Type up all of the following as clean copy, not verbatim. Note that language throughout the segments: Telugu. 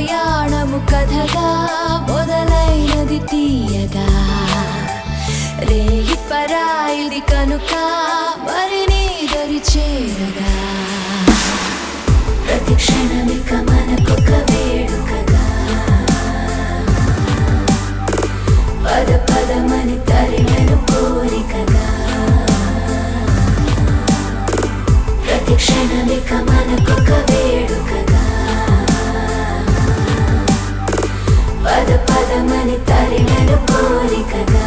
ప్రయాణము కథగా మొదలైనది తీయగా రేయి పరాయిది కనుక మరి నీ దరి చేరగా ప్రతి క్షణమిక మనకొక వేడుకగా పద పదమని తరిమెను కోరికగా ప్రతి క్షణమిక మనకొక వేడుకగా పద పదమని తరిమెను కోరికగా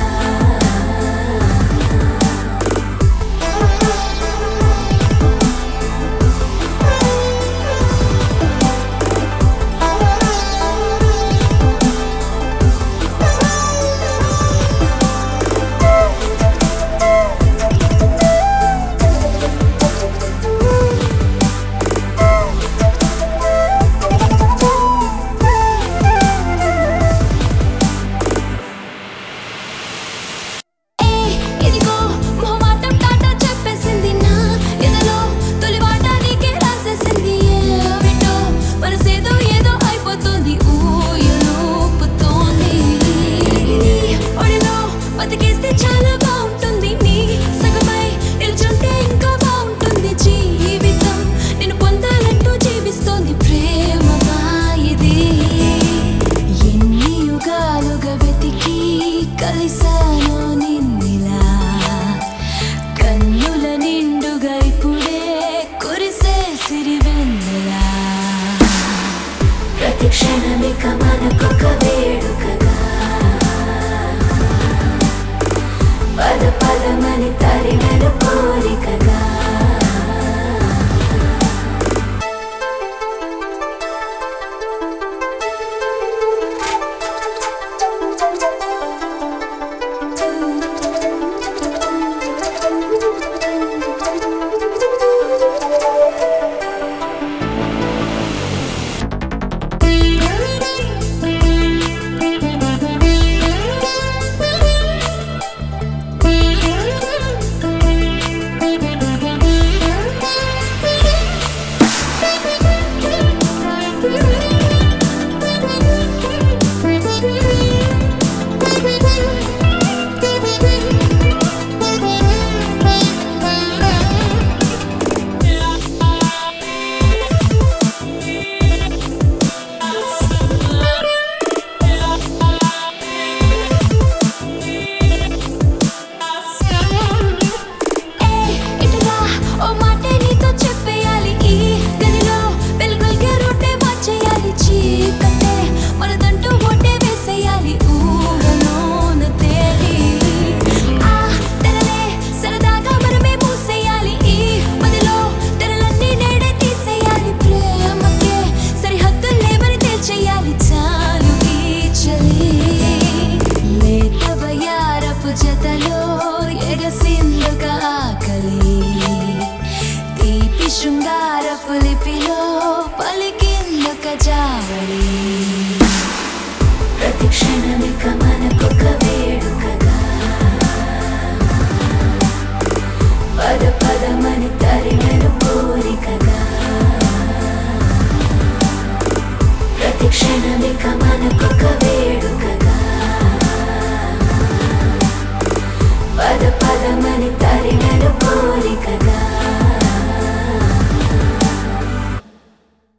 కలిసాను నిన్నిలా కన్నుల నిండుగా ఇప్పుడే కురిసే సిరివెన్నెలా ప్రతి క్షణమిక మనకొక వేడుకగా పద పదమని తరిమెను కోరికగా శృంగారపు లిపిలో పలికిందొక జావళి ప్రతి క్షణమిక మనకొక వేడుక